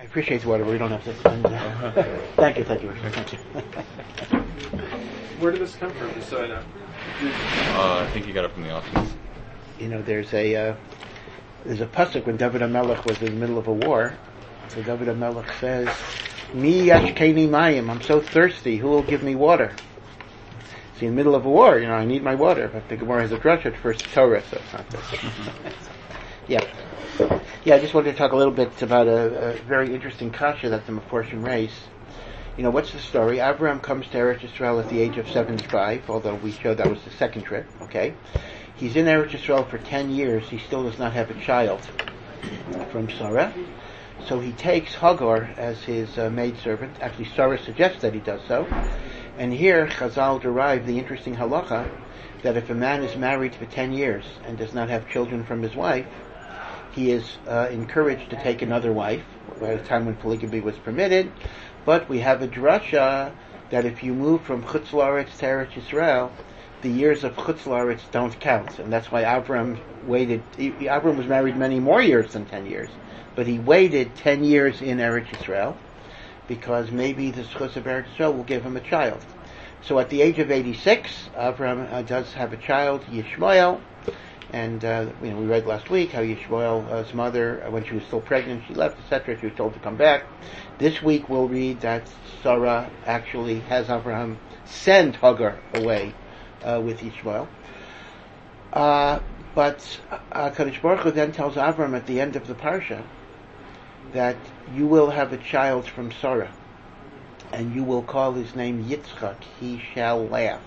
appreciate the water, but we don't have to spend. Thank you. Where did this come from, just so I know? I think you got it from the office. There's a pasuk when David HaMelech was in the middle of a war. So David HaMelech says, "Mi yashkeni mayim." I'm so thirsty. Who will give me water? See, in the middle of a war, I need my water. But the Gemara has a drush at first Torah, so it's not this. Yeah. I just wanted to talk a little bit about a very interesting kasha that the Meforshim raise. What's the story? Abraham comes to Eretz Yisrael at the age of 75, although we showed that was the second trip, okay? He's in Eretz Yisrael for 10 years. He still does not have a child from Sarah. So he takes Hagar as his maidservant. Actually, Sarah suggests that he does so. And here, Chazal derive the interesting halacha that if a man is married for 10 years and does not have children from his wife, he is encouraged to take another wife, at a time when polygamy was permitted. But we have a drasha that if you move from Chutz La'aretz to Eretz Yisrael, the years of Chutz La'aretz don't count. And that's why Avram waited. Avram was married many more years than 10 years. But he waited 10 years in Eretz Yisrael because maybe the Zchus of Eretz Yisrael will give him a child. So at the age of 86, Avram does have a child, Yishmael. And we read last week how Yishmael's mother, when she was still pregnant, she left, etc. She was told to come back. This week we'll read that Sarah actually has Abraham send Hagar away with Yishmael. But Kadosh Baruch Hu then tells Avram at the end of the parsha that you will have a child from Sarah, and you will call his name Yitzchak. He shall laugh.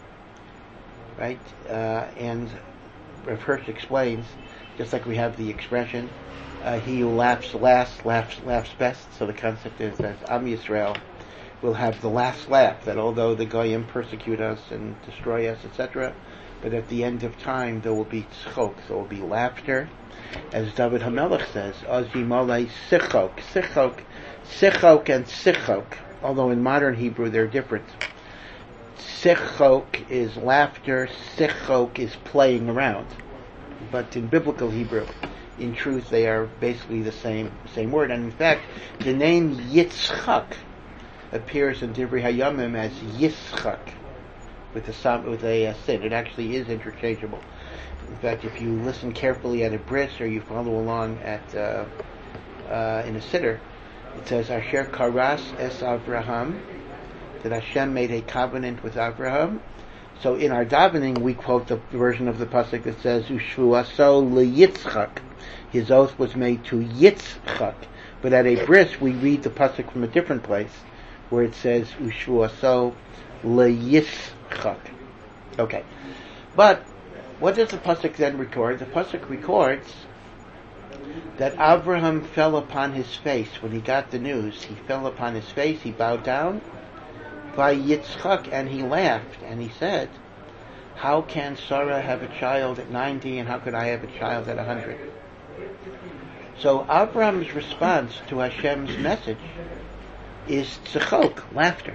Right? And Rav Hirsch explains, just like we have the expression, he who laughs last laughs best. So the concept is that Am Yisrael will have the last laugh, that although the Goyim persecute us and destroy us, etc., but at the end of time there will be tzchok, there will be laughter. As David HaMelech says, Azimolei sichok, sichok and sichok, although in modern Hebrew they're different. Sichok is laughter, sichok is playing around. But in biblical Hebrew, in truth, they are basically the same word. And in fact, the name Yitzchak appears in Divrei Hayamim as Yitzchak with a sin. It actually is interchangeable. In fact, if you listen carefully at a bris or you follow along at in a siddur, it says Asher Karas es Avraham, that Hashem made a covenant with Abraham. So in our davening, we quote the version of the pasuk that says Ushvuaso leYitzchak. His oath was made to Yitzchak. But at a bris, we read the pasuk from a different place, where it says Ushvuaso leYitzchak. Okay, but what does the pasuk then record? The pasuk records that Abraham fell upon his face when he got the news. He fell upon his face. He bowed down. By Yitzchak, and he laughed, and he said, how can Sarah have a child at 90, and how could I have a child at 100? So Abraham's response to Hashem's message is tzachok, laughter.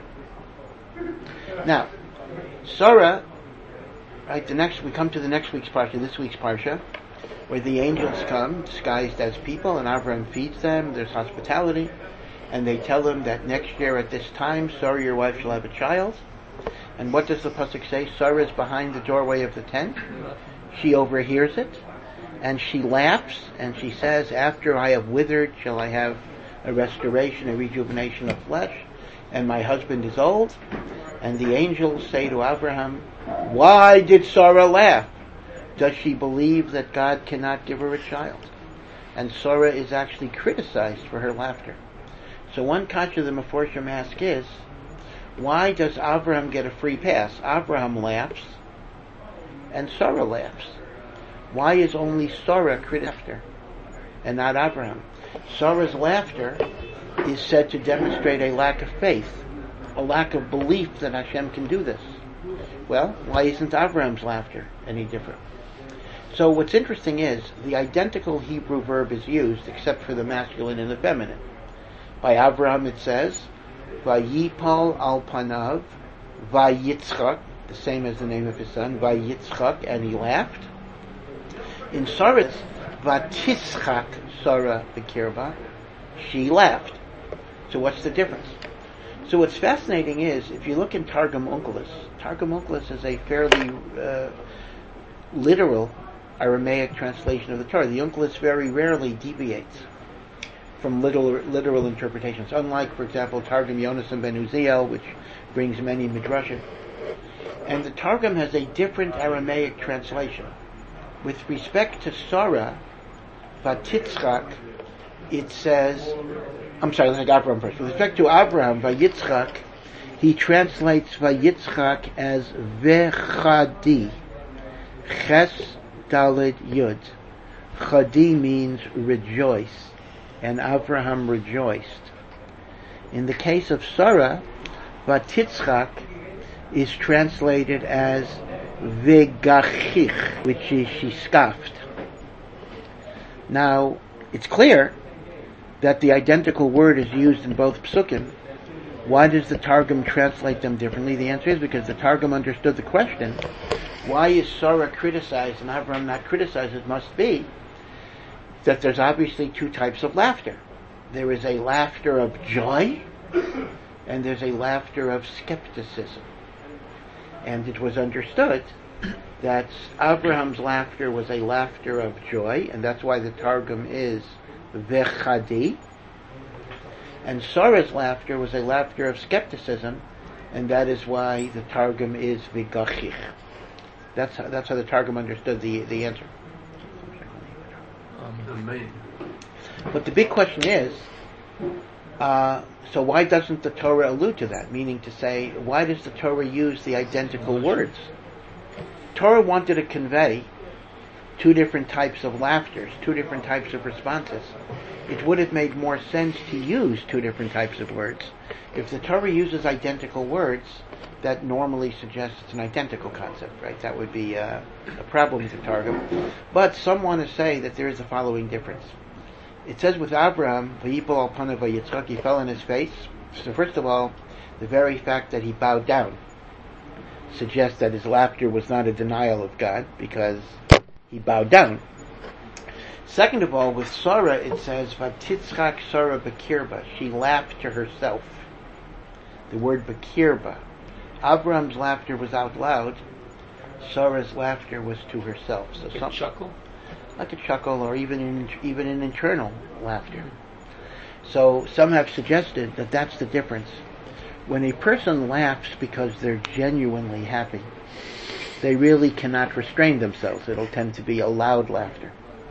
Now, Sarah, right, we come to the next week's parsha, this week's parsha, where the angels come, disguised as people, and Abraham feeds them, there's hospitality, and they tell him that next year at this time, Sarah, your wife, shall have a child. And what does the pasuk say? Sarah is behind the doorway of the tent. She overhears it, and she laughs, and she says, after I have withered, shall I have a restoration, a rejuvenation of flesh, and my husband is old. And the angels say to Abraham, why did Sarah laugh? Does she believe that God cannot give her a child? And Sarah is actually criticized for her laughter. So one kasha the Meforshim ask is, why does Abraham get a free pass? Abraham laughs, and Sarah laughs. Why is only Sarah criticized and not Abraham? Sarah's laughter is said to demonstrate a lack of faith, a lack of belief that Hashem can do this. Well, why isn't Abraham's laughter any different? So what's interesting is, the identical Hebrew verb is used, except for the masculine and the feminine. By Abraham it says, Vayipal al panav, Vayitzchak, the same as the name of his son, Vayitzchak, and he laughed. In Sarah, Vatischak Sarah Bekirba, she laughed. So what's the difference? So what's fascinating is, if you look in Targum Onkelos is a fairly literal Aramaic translation of the Torah. The Onkelos very rarely deviates from literal interpretations, unlike, for example, Targum Yonasan ben Uziel, which brings many midrashim. And the Targum has a different Aramaic translation. With respect to Sarah, Vatitzchak, it says, I'm sorry, let's take Abraham first. With respect to Abraham, Vayitzchak, he translates Vayitzchak as Vechadi. Ches Daled Yud. Chadi means rejoice, and Abraham rejoiced. In the case of Sarah, Vatitzchak is translated as Vegachich, which is she scoffed. Now, it's clear that the identical word is used in both psukim. Why does the Targum translate them differently? The answer is because the Targum understood the question. Why is Sarah criticized and Abraham not criticized? It must be that there's obviously two types of laughter. There is a laughter of joy, and there's a laughter of skepticism. And it was understood that Abraham's laughter was a laughter of joy, and that's why the Targum is Vechadi. And Sarah's laughter was a laughter of skepticism, and that is why the Targum is Vegachich. That's how the Targum understood the answer. But the big question is, so why doesn't the Torah allude to that? Meaning to say, why does the Torah use the identical words? Torah wanted to convey two different types of laughters, two different types of responses. It would have made more sense to use two different types of words. If the Torah uses identical words, that normally suggests it's an identical concept, right? That would be a problem with the Targum. But some want to say that there is the following difference. It says with Abraham, Vayipol al panav Yitzchak, he fell on his face. So first of all, the very fact that he bowed down suggests that his laughter was not a denial of God, because he bowed down. Second of all, with Sarah, it says, Vatitzchak Sarah Bekirba. She laughed to herself. The word Bekirba. Abraham's laughter was out loud. Sarah's laughter was to herself. So like a chuckle? Like a chuckle, or even an internal laughter. So some have suggested that that's the difference. When a person laughs because they're genuinely happy, they really cannot restrain themselves. It'll tend to be a loud laughter.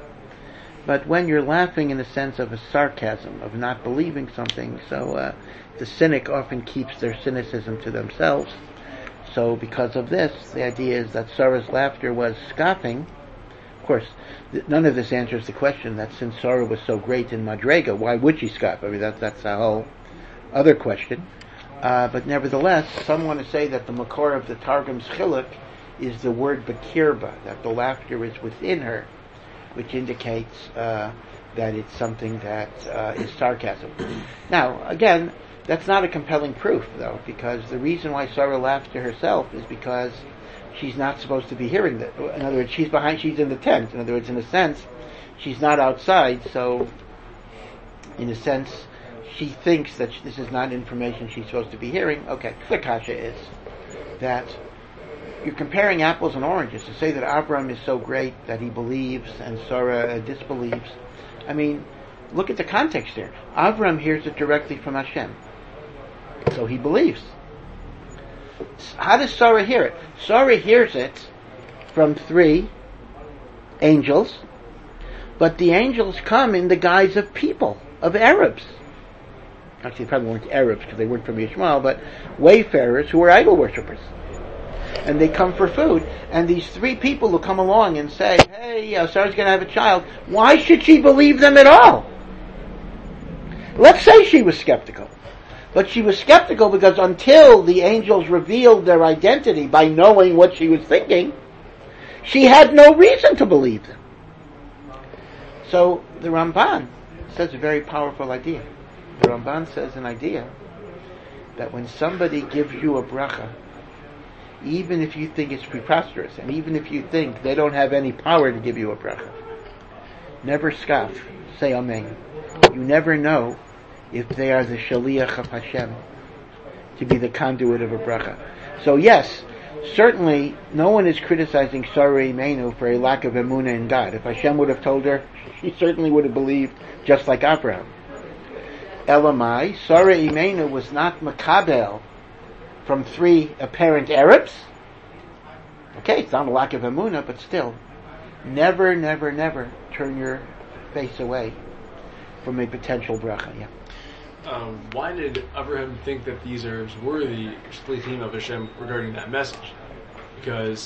But when you're laughing in a sense of a sarcasm, of not believing something, so the cynic often keeps their cynicism to themselves. So because of this, the idea is that Sarah's laughter was scoffing. Of course, none of this answers the question that since Sarah was so great in Madrega, why would she scoff? I mean, that's a whole other question. But nevertheless, some want to say that the makor of the Targum's chiluk is the word Bekirba, that the laughter is within her, which indicates that it's something that is sarcasm. Now, again, that's not a compelling proof, though, because the reason why Sarah laughed to herself is because she's not supposed to be hearing that. In other words, she's in the tent. In other words, in a sense, she's not outside, so in a sense, she thinks that this is not information she's supposed to be hearing. Okay. The kasha is that you're comparing apples and oranges. To say that Abraham is so great that he believes and Sarah disbelieves. I mean, look at the context here. Abraham hears it directly from Hashem. So he believes. How does Sarah hear it? Sarah hears it from 3 angels, but the angels come in the guise of people, of Arabs. Actually, they probably weren't Arabs because they weren't from Yishmael, but wayfarers who were idol worshippers. And they come for food, and these 3 people who come along and say, hey, Sarah's going to have a child, why should she believe them at all? Let's say she was skeptical. But she was skeptical because until the angels revealed their identity by knowing what she was thinking, she had no reason to believe them. So the Ramban says a very powerful idea. The Ramban says an idea that when somebody gives you a bracha, even if you think it's preposterous, and even if you think they don't have any power to give you a bracha, never scoff. Say Amen. You never know if they are the shaliach of Hashem, to be the conduit of a bracha. So yes, certainly no one is criticizing Sarah Imeinu for a lack of emunah in God. If Hashem would have told her, she certainly would have believed, just like Abraham. Elamai, Sarah Imeinu was not makabel from 3 apparent Arabs. Okay, it's not a lack of emunah, but still, never, never, never turn your face away from a potential bracha. Yeah. Why did Abraham think that these Arabs were the shlichim of Hashem regarding that message? Because,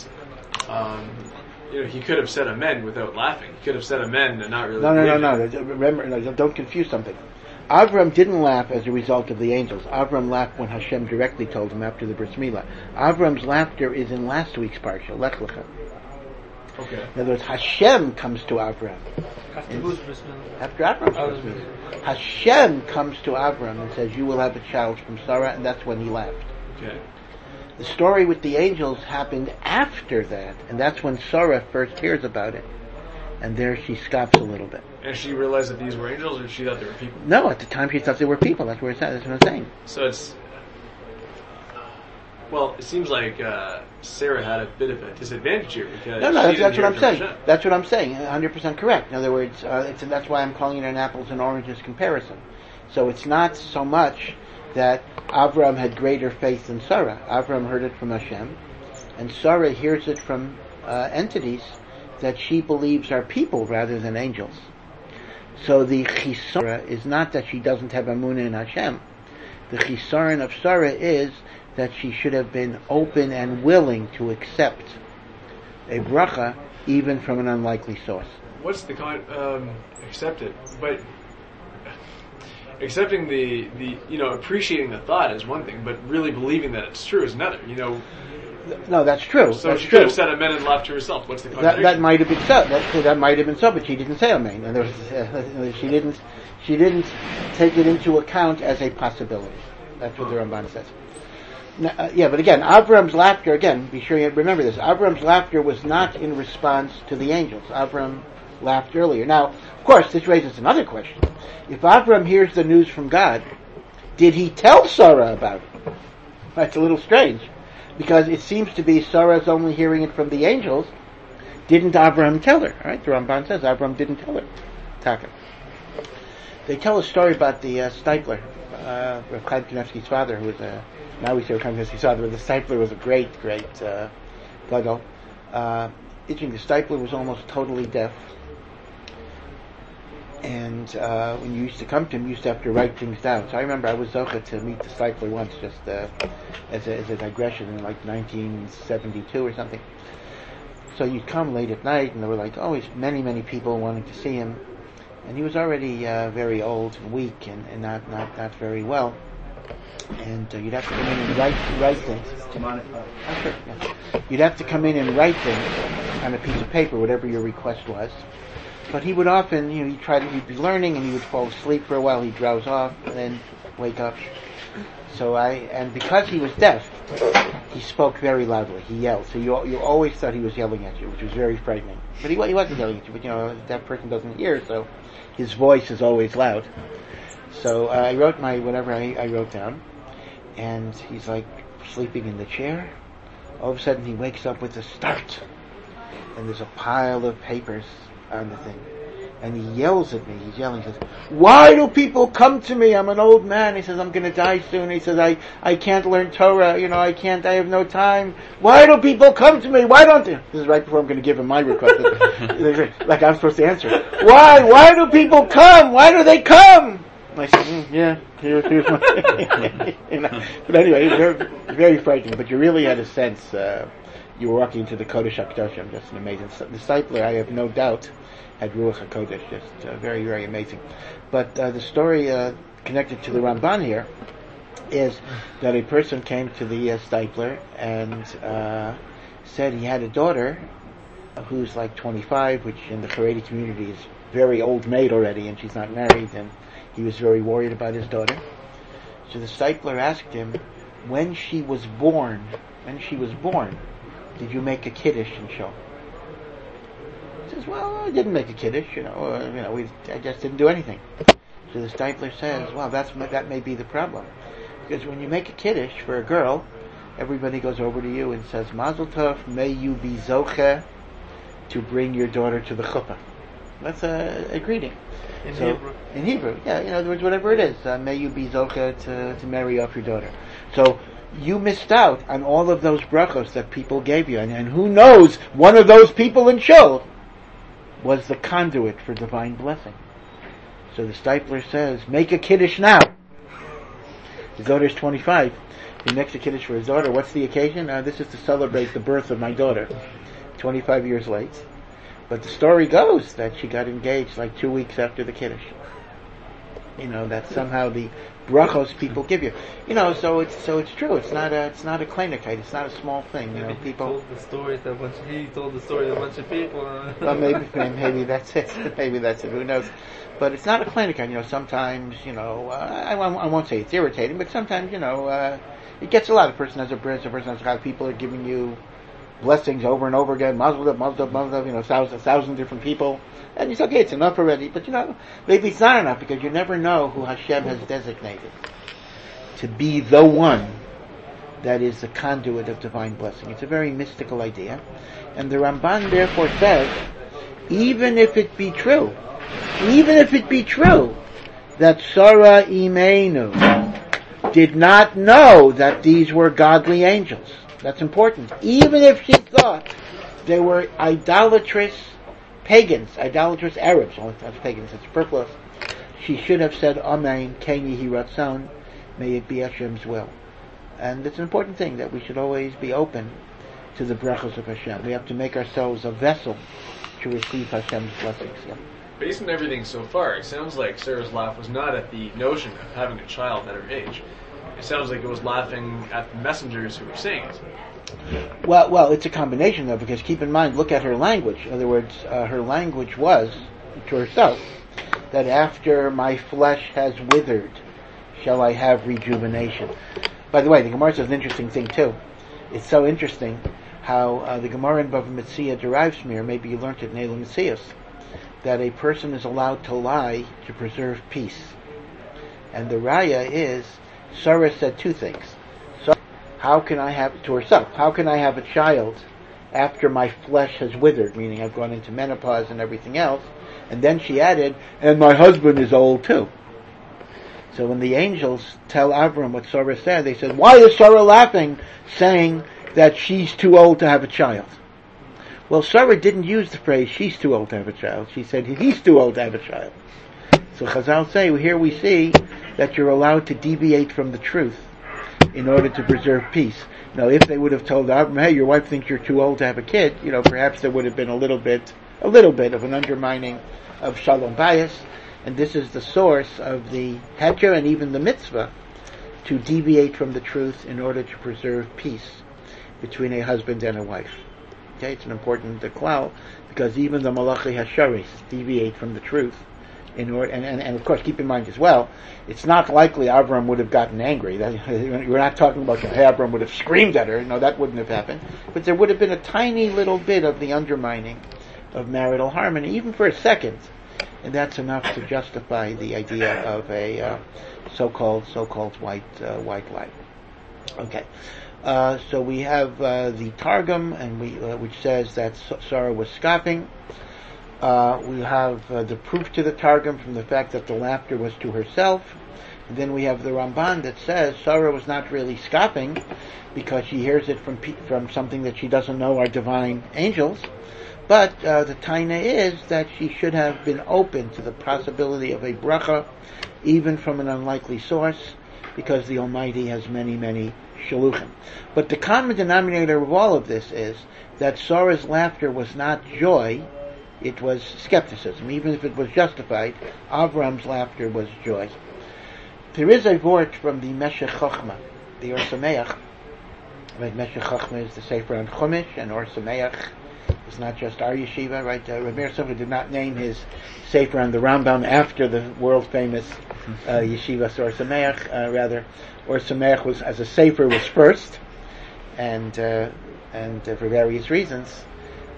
he could have said amen without laughing. He could have said amen and not really. No. Remember, don't confuse something. Avram didn't laugh as a result of the angels. Avram laughed when Hashem directly told him after the bris milah. Avram's laughter is in last week's parsha, Lech Lecha. Okay. In other words, Hashem comes to Avram. After whose bris milah? After Avram's bris milah. Hashem comes to Avram and says, "You will have a child from Sarah," and that's when he laughed. Okay. The story with the angels happened after that, and that's when Sarah first hears about it. And there she scoffs a little bit. And she realized that these were angels, or she thought they were people? No, at the time she thought they were people. That's what I'm saying. So it seems like Sarah had a bit of a disadvantage here because that's what I'm saying. That's what I'm saying. 100% correct. In other words, that's why I'm calling it an apples and oranges comparison. So it's not so much that Avram had greater faith than Sarah. Avram heard it from Hashem, and Sarah hears it from entities that she believes are people rather than angels. So the chisaron is not that she doesn't have emunah in Hashem. The chisaron of Sarah is that she should have been open and willing to accept a bracha even from an unlikely source. What's the accepted? But accepting the appreciating the thought is one thing, but really believing that it's true is another. No, that's true. So that's she true. could have said amen and laughed to herself. What's the contradiction? That might have been so. That might have been so, but she didn't say amen. And there was, she didn't take it into account as a possibility. That's what the Ramban says. Now, but again, Avram's laughter. Again, be sure you remember this. Avram's laughter was not in response to the angels. Avram laughed earlier. Now, of course, this raises another question. If Avram hears the news from God, did he tell Sarah about it? That's a little strange. Because it seems to be Sarah's only hearing it from the angels. Didn't Abraham tell her? All right, the Ramban says Abraham didn't tell her. Taka. They tell a story about the Steipler, Rav Chaim Kanievsky's father, who was now we say Rav Chaim Kanievsky's father, but the Steipler was a great gadol. The Steipler was almost totally deaf. And when you used to come to him, you used to have to write things down. So I remember I was zocha to meet the Steipler once, just as a digression, in like 1972 or something. So you'd come late at night, and there were like always many, many people wanting to see him. And he was already very old and weak and not very well. And you'd have to come in and write things. Sure, yeah. You'd have to come in and write things on a piece of paper, whatever your request was. But he would often, he'd be learning and he would fall asleep for a while, he'd drowse off and then wake up. And because he was deaf, he spoke very loudly, he yelled. So you always thought he was yelling at you, which was very frightening. But he wasn't yelling at you, but a deaf person doesn't hear, so his voice is always loud. So I wrote whatever I wrote down, and he's like sleeping in the chair. All of a sudden he wakes up with a start, and there's a pile of papers on the thing, and he yells at me. He's yelling. He says, "Why do people come to me? I'm an old man." He says, "I'm going to die soon." He says, I can't learn Torah. I have no time. Why do people come to me? Why don't they?" This is right before I'm going to give him my request. Like I'm supposed to answer. Why do people come? Why do they come? And I said, yeah, here's my But anyway, very, very frightening. But you really had a sense. You were walking into the Kodesh HaKadoshim, just an amazing. The Steipler, I have no doubt, had Ruach HaKodesh, just very, very amazing. But the story connected to the Ramban here is that a person came to the Steipler and said he had a daughter who's like 25, which in the Haredi community is very old maid already, and she's not married, and he was very worried about his daughter. So the Steipler asked him, when she was born, did you make a kiddush and show? He says, well, I didn't make a kiddush, I just didn't do anything. So the Steipler says, well, that may be the problem. Because when you make a kiddush for a girl, everybody goes over to you and says, Mazel Tov, may you be zoche to bring your daughter to the chuppah. That's a greeting. In Hebrew. In Hebrew, yeah. In other words, whatever it is, may you be zoche to marry off your daughter. So you missed out on all of those brachos that people gave you. And who knows, one of those people in Shul was the conduit for divine blessing. So the Steipler says, make a kiddush now. His daughter's 25. He makes a kiddush for his daughter. What's the occasion? This is to celebrate the birth of my daughter. 25 years late. But the story goes that she got engaged like 2 weeks after the kiddush. That somehow the brachos people give you. So it's true. It's not a kleinigkeit. It's not a small thing. People told the story to a bunch of people. Well, maybe that's it. Maybe that's it. Who knows? But it's not a kleinigkeit. Sometimes, I won't say it's irritating, but sometimes, it gets a lot. A person has a bris, a person has a lot. People are giving you blessings over and over again. Mazel tov, 1,000 different people. And you say, okay, it's enough already. But maybe it's not enough because you never know who Hashem has designated to be the one that is the conduit of divine blessing. It's a very mystical idea. And the Ramban therefore says, even if it be true that Sarah Imeinu did not know that these were godly angels, that's important. Even if she thought they were idolatrous pagans, idolatrous Arabs, that's pagans, it's superfluous, she should have said, Amen, Ken Yehi Ratzon, may it be Hashem's will. And it's an important thing that we should always be open to the brachos of Hashem. We have to make ourselves a vessel to receive Hashem's blessings. Yeah. Based on everything so far, it sounds like Sarah's laugh was not at the notion of having a child at her age. It sounds like it was laughing at the messengers who were saying it. Well, it's a combination though, because keep in mind, look at her language. In other words, her language was, to herself, that after my flesh has withered, shall I have rejuvenation. By the way, the Gemara says an interesting thing too. It's so interesting how the Gemara in Bava Metzia derives from here, maybe you learned it in Eilu Metzias, that a person is allowed to lie to preserve peace. And the raya is, Sarah said two things. So, how can I have a child after my flesh has withered, meaning I've gone into menopause and everything else? And then she added, and my husband is old too. So when the angels tell Avram what Sarah said, they said, why is Sarah laughing, saying that she's too old to have a child? Well, Sarah didn't use the phrase, she's too old to have a child. She said, he's too old to have a child. So Chazal say, here we see that you're allowed to deviate from the truth in order to preserve peace. Now, if they would have told Avram, hey, your wife thinks you're too old to have a kid, perhaps there would have been a little bit of an undermining of shalom bayis, and this is the source of the heter and even the mitzvah to deviate from the truth in order to preserve peace between a husband and a wife. Okay, it's an important klal because even the malachi hasharis deviate from the truth in order, and of course keep in mind as well, it's not likely Avram would have gotten angry. We're not talking about Avram would have screamed at her. No, that wouldn't have happened. But there would have been a tiny little bit of the undermining of marital harmony, even for a second, and that's enough to justify the idea of a so-called white lie. Okay. So we have the Targum, and which says that Sarah was scoffing. We have the proof to the Targum from the fact that the laughter was to herself. And then we have the Ramban that says Sarah was not really scoffing because she hears it from something that she doesn't know are divine angels. But the taina is that she should have been open to the possibility of a bracha, even from an unlikely source, because the Almighty has many, many shaluchim. But the common denominator of all of this is that Sarah's laughter was not joy, it was skepticism. Even if it was justified, Avram's laughter was joy. There is a vort from the Meshech Chochmah, the Or Sameach. Right, Meshech Chochmah is the Sefer on Chumash, and Or Sameach is not just our yeshiva, right? Rameir Simcha did not name his Sefer on the Rambam after the world-famous yeshiva Or Sameach. Rather, Or Sameach was, as a Sefer, was first, and for various reasons,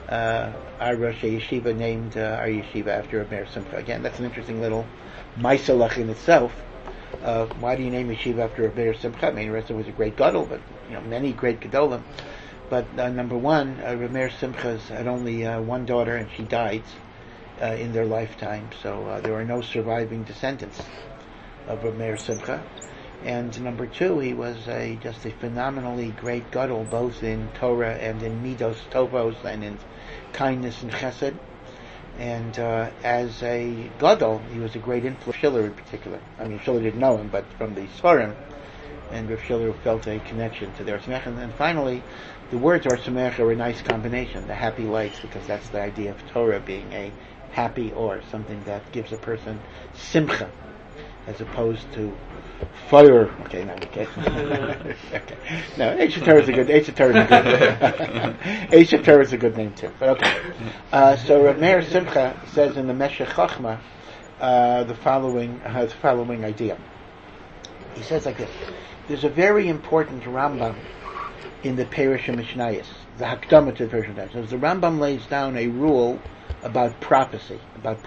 our Rosh Yeshiva named our yeshiva after Reb Meir Simcha. Again, that's an interesting little maisalach in itself. Why do you name yeshiva after Reb Meir Simcha? I mean, Reb was a great gadol, but many great gadolim. But number one, Reb Meir Simcha had only one daughter, and she died in their lifetime. So there were no surviving descendants of Reb Meir Simcha. And number two, he was just a phenomenally great gadol, both in Torah and in midos tovos and in kindness and chesed. And as a gadol, he was a great influence. Schiller in particular. I mean, Schiller didn't know him, but from the Sfarim, and Rav Schiller felt a connection to their Samech. And then finally, the words Or Samech are a nice combination, the happy lights, because that's the idea of Torah being a happy or, something that gives a person simcha, as opposed to fire. Okay, no, okay. Okay. No, Eish Torah is a good. Eish Torah is a good. Eish Torah is a good name too. But okay. So Reb Meir Simcha says in the Meshech Chochmah the following idea. He says like this: there's a very important Rambam in the Perush Mishnayos, the Hakdamah to the Perush Mishnayos. So the Rambam lays down a rule about prophecy.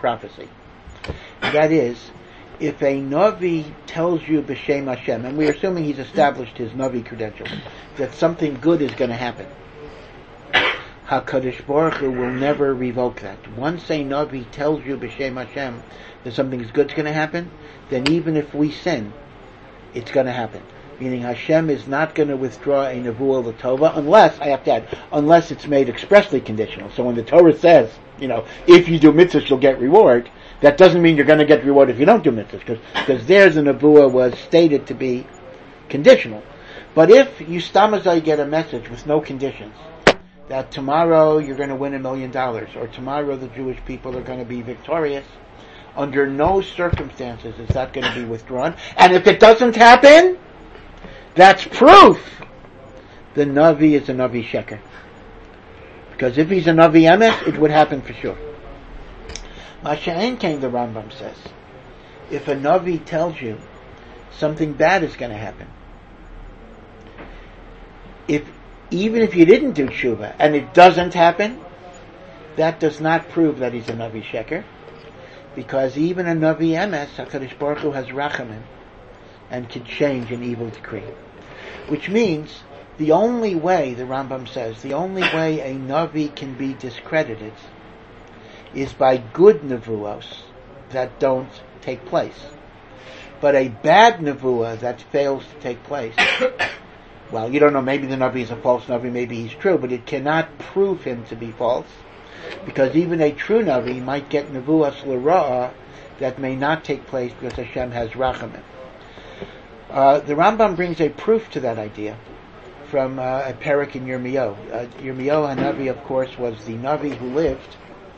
That is, if a Navi tells you B'Shem Hashem, and we're assuming he's established his Navi credentials, that something good is going to happen, HaKadosh Baruch Hu will never revoke that. Once a Navi tells you B'Shem Hashem that something good's going to happen, then even if we sin, it's going to happen. Meaning Hashem is not going to withdraw a Nevuah L'Tova unless, I have to add, unless it's made expressly conditional. So when the Torah says, if you do mitzvahs you'll get reward, that doesn't mean you're going to get reward if you don't do mitzvahs, because there's a Nevuah was stated to be conditional. But if you stamazai get a message with no conditions, that tomorrow you're going to win $1 million, or tomorrow the Jewish people are going to be victorious, under no circumstances is that going to be withdrawn. And if it doesn't happen, that's proof the Navi is a Navi Sheker. Because if he's a Navi Emes, it would happen for sure. Masha'en came, the Rambam says, if a Navi tells you something bad is going to happen, even if you didn't do tshuva and it doesn't happen, that does not prove that he's a Navi Sheker, because even a Navi Emes, HaKadosh Baruch Hu has rachamim and can change an evil decree. Which means, the only way, the Rambam says, the only way a Navi can be discredited is by good nevuos that don't take place. But a bad nevuah that fails to take place, well, you don't know, maybe the Navi is a false Navi, maybe he's true, but it cannot prove him to be false, because even a true Navi might get nevuas l'ra'ah that may not take place because Hashem has rachamim. The Rambam brings a proof to that idea from a parak in Yirmiyahu. Yirmiyahu HaNavi, of course, was the Navi who lived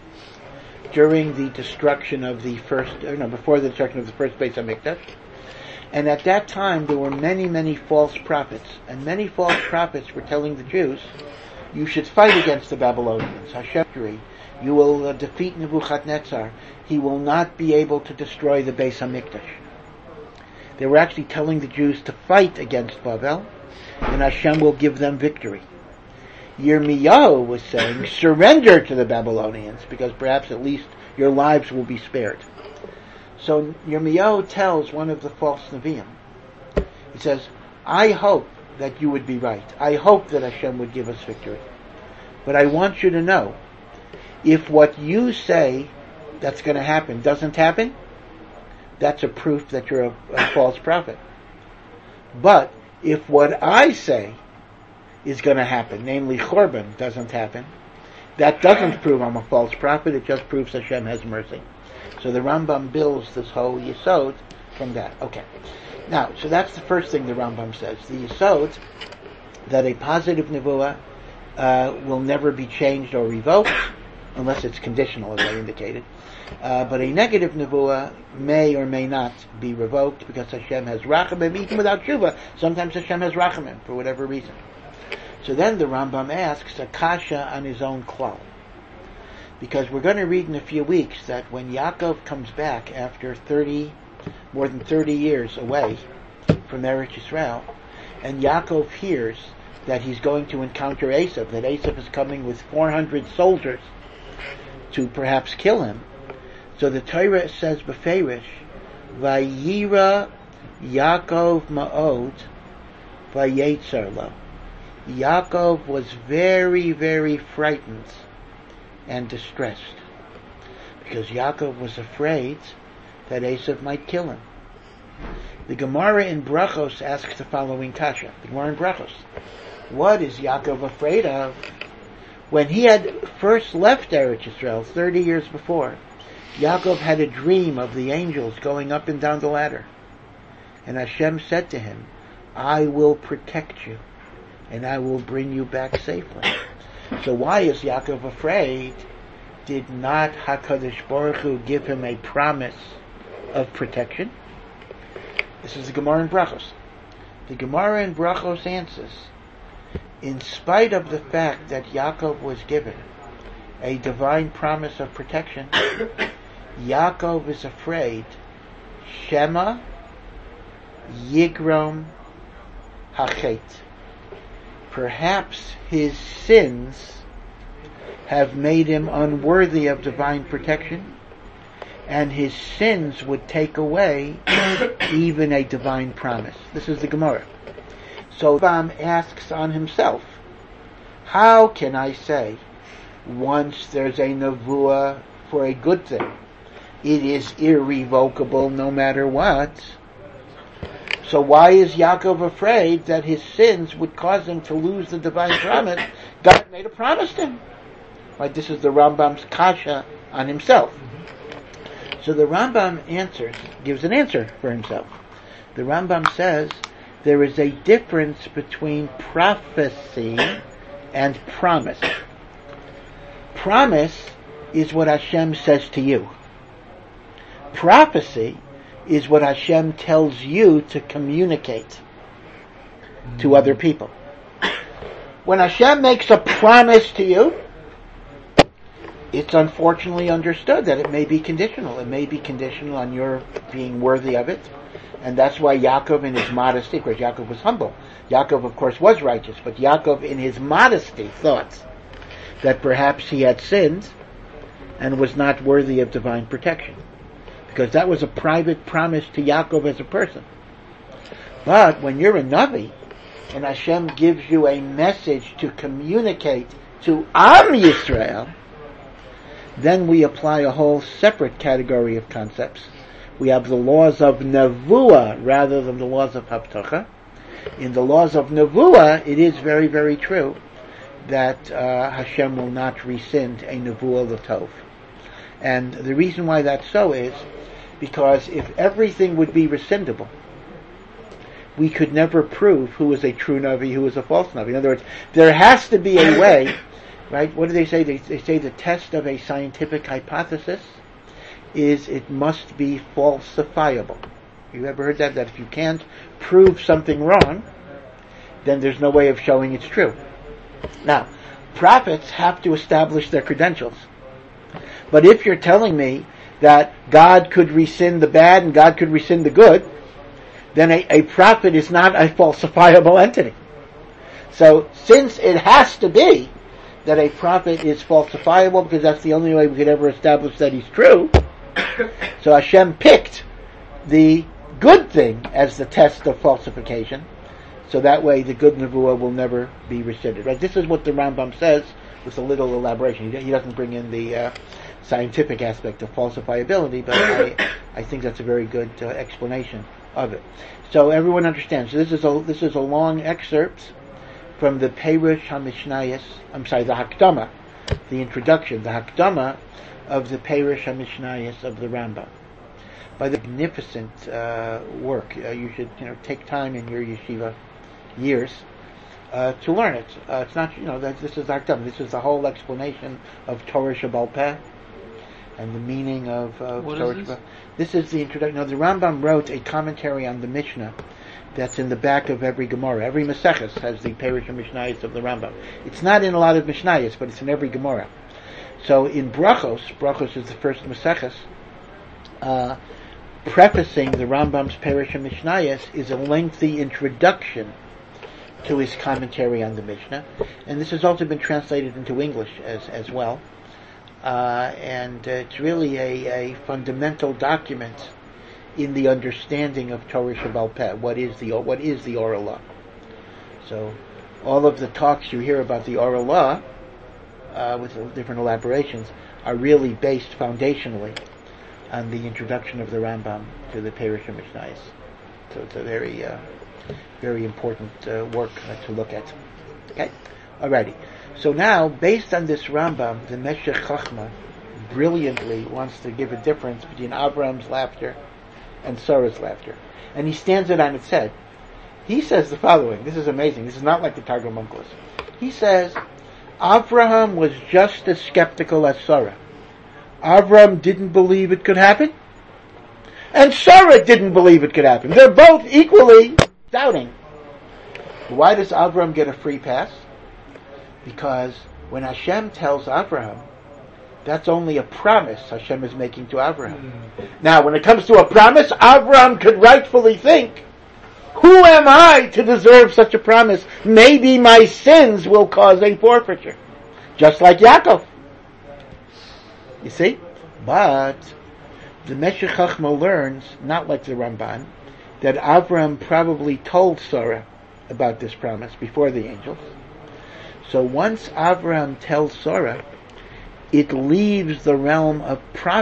during the destruction of before the destruction of the first Beis HaMikdash. And at that time, there were many, many false prophets. And many false prophets were telling the Jews, you should fight against the Babylonians. Hashem, you will defeat Nebuchadnezzar. He will not be able to destroy the Beis HaMikdash. They were actually telling the Jews to fight against Babel, and Hashem will give them victory. Yirmiyahu was saying, surrender to the Babylonians, because perhaps at least your lives will be spared. So Yirmiyahu tells one of the false Nevi'im, he says, I hope that you would be right. I hope that Hashem would give us victory. But I want you to know, if what you say that's going to happen doesn't happen, that's a proof that you're a false prophet. But if what I say is going to happen, namely Chorban, doesn't happen, that doesn't prove I'm a false prophet, it just proves Hashem has mercy. So the Rambam builds this whole Yesod from that. Okay. Now, so that's the first thing the Rambam says. The Yesod, that a positive Nevuah will never be changed or revoked, unless it's conditional, as I indicated. But a negative Nevuah may or may not be revoked, because Hashem has rachamim, even without tshuva. Sometimes Hashem has rachamim, for whatever reason. So then the Rambam asks a kasha on his own klal. Because we're going to read in a few weeks that when Yaakov comes back after more than 30 years away from Eretz Yisrael, and Yaakov hears that he's going to encounter Esav, that Esav is coming with 400 soldiers to perhaps kill him. So the Torah says beferish, Vayira Yaakov Ma'od Vayetzer Lo. Yaakov was very, very frightened and distressed because Yaakov was afraid that Esav might kill him. The Gemara in Brachos asks the following kasha. The Gemara in Brachos. What is Yaakov afraid of? When he had first left Eretz Yisrael 30 years before, Yaakov had a dream of the angels going up and down the ladder. And Hashem said to him, I will protect you and I will bring you back safely. So why is Yaakov afraid? Did not HaKadosh Baruch Hu give him a promise of protection? This is the Gemara in Brachos. The Gemara in Brachos answers, in spite of the fact that Yaakov was given a divine promise of protection, Yaakov is afraid, Shema Yigrom Hachet. Perhaps his sins have made him unworthy of divine protection, and his sins would take away even a divine promise. This is the Gemara. So Rambam asks on himself, how can I say, once there's a nevuah for a good thing, it is irrevocable no matter what? So why is Yaakov afraid that his sins would cause him to lose the divine promise? God made a promise to him. Right, this is the Rambam's kasha on himself. So the Rambam gives an answer for himself. The Rambam says there is a difference between prophecy and promise. Promise is what Hashem says to you. Prophecy is what Hashem tells you to communicate to other people. When Hashem makes a promise to you, it's unfortunately understood that it may be conditional. It may be conditional on your being worthy of it. And that's why Yaakov in his modesty, of course Yaakov was humble. Yaakov of course was righteous, but Yaakov in his modesty thought that perhaps he had sinned and was not worthy of divine protection. Because that was a private promise to Yaakov as a person. But when you're a Navi, and Hashem gives you a message to communicate to Am Yisrael, then we apply a whole separate category of concepts. We have the laws of Nevuah rather than the laws of Haftacha. In the laws of Nevuah, it is very, very true that Hashem will not rescind a Nevuah L'Tov. And the reason why that's so is because if everything would be rescindable, we could never prove who is a true Navi, who is a false Navi. In other words, there has to be a way, right? What do they say? They say the test of a scientific hypothesis is it must be falsifiable. You ever heard that? That if you can't prove something wrong, then there's no way of showing it's true. Now, prophets have to establish their credentials. But if you're telling me that God could rescind the bad and God could rescind the good, then a prophet is not a falsifiable entity. So since it has to be that a prophet is falsifiable, because that's the only way we could ever establish that he's true, so Hashem picked the good thing as the test of falsification, so that way the good nevuah will never be rescinded. Right? This is what the Rambam says with a little elaboration. He doesn't bring in the scientific aspect of falsifiability, but I think that's a very good explanation of it. So everyone understands. So this is a long excerpt from the Perush HaMishnayos. The Hakdama, the introduction, the Hakdama of the Perush HaMishnayos of the Rambam. By the magnificent work, you should take time in your yeshiva years to learn it. It's not this is Hakdama. This is the whole explanation of Torah Sheba'al Peh and the meaning of Torah Sheba'al Peh. This is the introduction. Now, the Rambam wrote a commentary on the Mishnah that's in the back of every Gemara. Every Maseches has the Perush HaMishnayos of the Rambam. It's not in a lot of Mishnayos, but it's in every Gemara. So in Brachos is the first Maseches, prefacing the Rambam's Perush HaMishnayos is a lengthy introduction to his commentary on the Mishnah, and this has also been translated into English as well. And it's really a fundamental document in the understanding of Torah Shebaal Peh. What is the oral law? So, all of the talks you hear about the oral law, with different elaborations, are really based foundationally on the introduction of the Rambam to the Perush HaMishnayos. So it's a very, very important work to look at. Okay, alrighty. So now, based on this Rambam, the Meshech Chochmah brilliantly wants to give a difference between Abraham's laughter and Sarah's laughter, and he stands it on its head. He says the following. This is amazing. This is not like the Targum Onkelos. He says, Abraham was just as skeptical as Sarah. Abraham didn't believe it could happen, and Sarah didn't believe it could happen. They're both equally doubting. Why does Abraham get a free pass? Because when Hashem tells Abraham, that's only a promise Hashem is making to Abraham. Now, when it comes to a promise, Abraham could rightfully think, who am I to deserve such a promise? Maybe my sins will cause a forfeiture. Just like Yaakov. You see? But the Meshech Chochmah learns, not like the Ramban, that Abraham probably told Sarah about this promise before the angels. So once Abraham tells Sarah, it leaves the realm of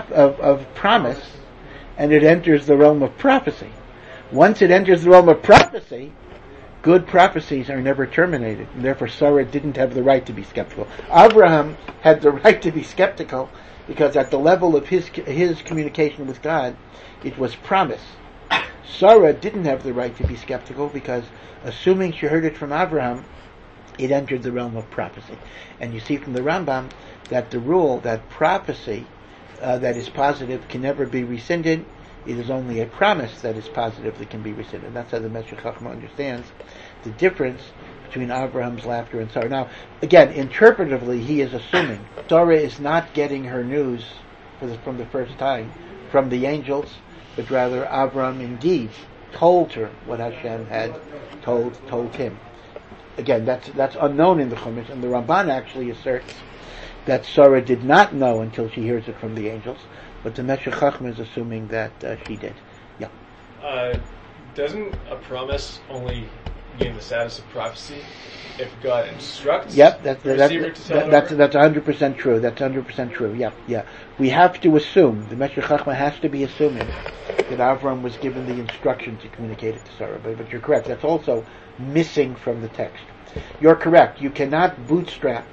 promise and it enters the realm of prophecy. Once it enters the realm of prophecy, good prophecies are never terminated, and therefore Sarah didn't have the right to be skeptical. Abraham had the right to be skeptical because at the level of his communication with God, it was promise. Sarah didn't have the right to be skeptical because, assuming she heard it from Abraham, it entered the realm of prophecy. And you see from the Rambam that the rule that prophecy that is positive can never be rescinded. It is only a promise that is positive that can be rescinded. That's how the Meshech Chochmah understands the difference between Abraham's laughter and Sarah. Now, again, interpretively, he is assuming Sarah is not getting her news from the first time from the angels, but rather Abraham indeed told her what Hashem had told him. Again, that's unknown in the Chumash, and the Ramban actually asserts that Sarah did not know until she hears it from the angels, but the Meshech Chochmah is assuming that she did. Yeah. Doesn't a promise only gain the status of prophecy if God instructs the receiver to tell that's 100% true. That's 100% true. Yeah. We have to assume, the Meshech Chochmah has to be assuming that Avram was given the instruction to communicate it to Sarah. But you're correct. That's also missing from the text. You're correct. You cannot bootstrap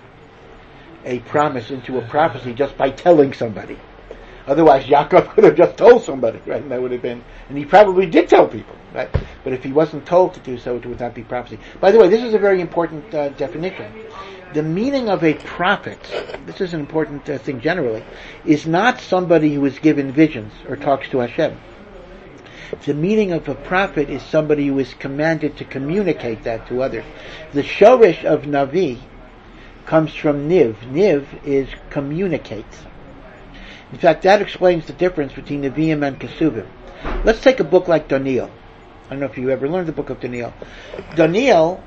a promise into a prophecy just by telling somebody. Otherwise, Yaakov could have just told somebody, right? And that would have been, and he probably did tell people, right? But if he wasn't told to do so, it would not be prophecy. By the way, this is a very important definition. The meaning of a prophet, this is an important thing generally, is not somebody who is given visions or talks to Hashem. The meaning of a prophet is somebody who is commanded to communicate that to others. The shoresh of Navi comes from Niv. Niv is communicate. In fact, that explains the difference between Nevi'im and Kesuvim. Let's take a book like Daniel. I don't know if you ever learned the book of Daniel. Daniel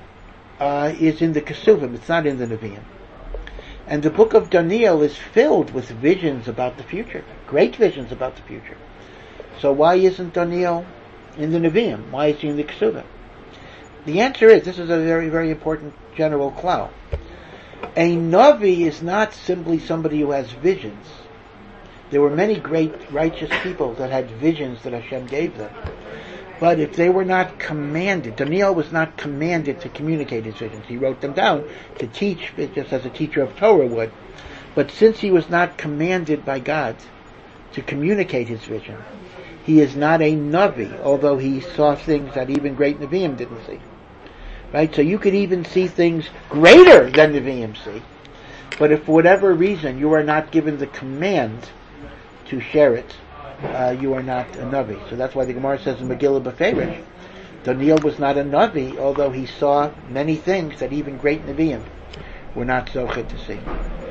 is in the Kesuvim. It's not in the Nevi'im. And the book of Daniel is filled with visions about the future. Great visions about the future. So why isn't Daniel in the Nevi'im? Why is he in the Kesuvim? The answer is, this is a very, very important general cloud. A Navi is not simply somebody who has visions. There were many great righteous people that had visions that Hashem gave them. But if they were not commanded, Daniel was not commanded to communicate his visions. He wrote them down to teach, just as a teacher of Torah would. But since he was not commanded by God to communicate his vision, he is not a Navi, although he saw things that even great Nevi'im didn't see. Right? So you could even see things greater than Nevi'im see. But if for whatever reason you are not given the command to share it, you are not a Navi. So that's why the Gemara says in Megillah Beferish, Daniel was not a Navi, although he saw many things that even great Nevi'im were not zocheh to see.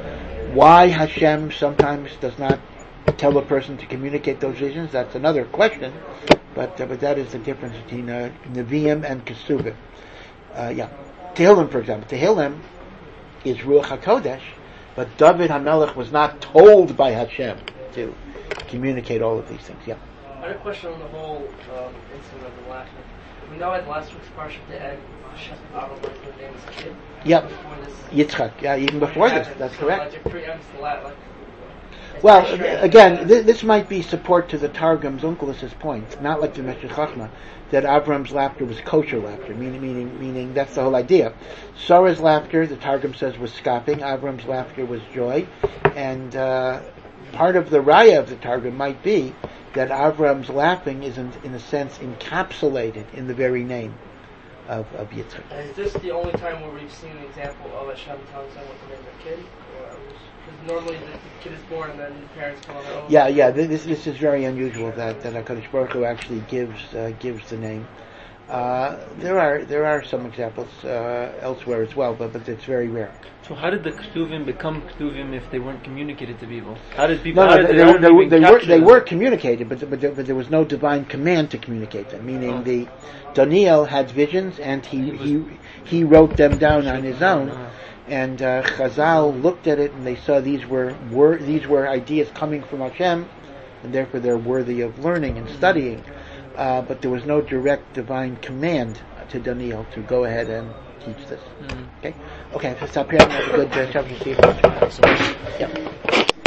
Why Hashem sometimes does not tell a person to communicate those visions, that's another question, but that is the difference between Nevi'im and Kesuvim. Tehillim, for example. Tehillim is Ruach HaKodesh, but David HaMelech was not told by Hashem to communicate all of these things. Yeah. I had a question on the whole incident of the laughing. We know at last week's parsha the end, Hashem Aaron was the name as a kid. Yep. Before this, Yitzchak. Yeah, even before this. That's so correct. Like it preempts the like. Well, again, this might be support to the Targum's Onkelus's point, not like the Meshech Chochmah, that Avram's laughter was kosher laughter, meaning that's the whole idea. Sarah's laughter, the Targum says, was scoffing. Avram's laughter was joy, and part of the raya of the Targum might be that Avram's laughing isn't, in a sense, encapsulated in the very name of Yitzchak. And is this the only time where we've seen an example of Hashem telling someone to name their kid? Because normally the kid is born and then the parents come on their own. Yeah. This is very unusual that HaKadosh Baruch Hu actually gives the name. There are some examples elsewhere as well, but it's very rare. So how did the Ktuvim become Ktuvim if they weren't communicated to people? How did people? They were communicated, but there was no divine command to communicate them. Meaning Daniel had visions and he wrote them down on his own. And Chazal looked at it and they saw these were ideas coming from Hashem, and therefore they're worthy of learning and studying. But there was no direct divine command to Daniel to go ahead and teach this. Okay, so stop here and have a good chapter. Thanks so much. Yeah.